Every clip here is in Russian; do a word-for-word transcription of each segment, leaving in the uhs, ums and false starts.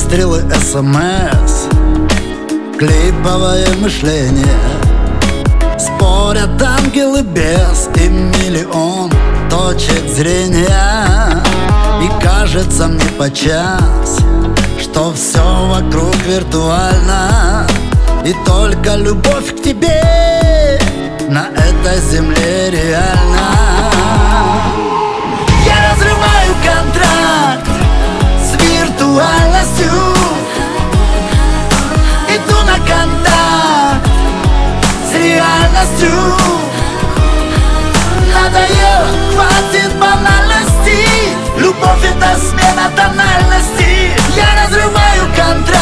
выстрелы СМС, клиповое мышление. Спорят ангел и бес и миллион точек зрения. И кажется мне подчас, что все вокруг виртуально, и только любовь к тебе на этой земле реальна. Я разрываю контракт с виртуальностью, иду на контакт с реальностью. Надоело, хватит банальности, любовь — это смена тональности. Я разрываю контракт.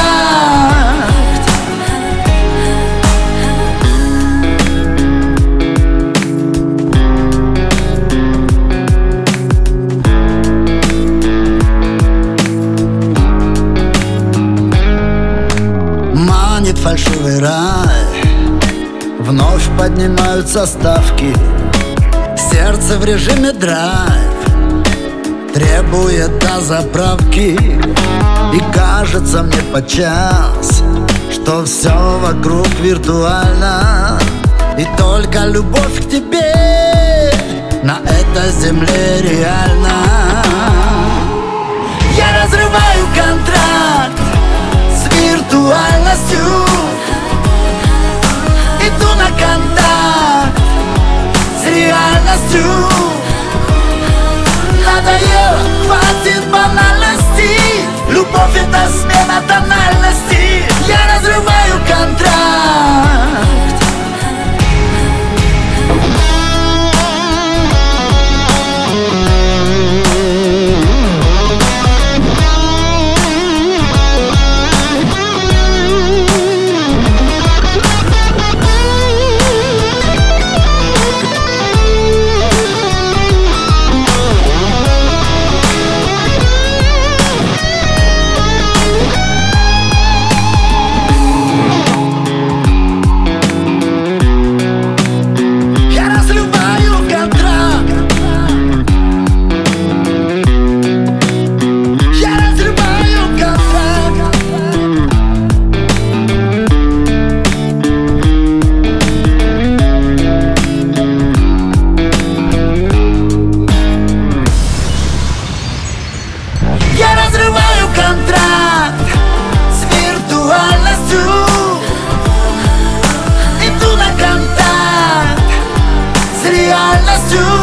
Манит фальшивый рай, вновь поднимаются ставки. Сердце в режиме драйв требует дозаправки. И кажется мне подчас, что все вокруг виртуально, и только любовь к тебе на этой земле реальна. Я разрываю контракт с виртуальностью, иду на контакт с реальностью. Надоело, хватит банальности, любовь — это смена тональности. Я разрываю контракт. Я разрываю контракт с виртуальностью, иду на контакт с реальностью.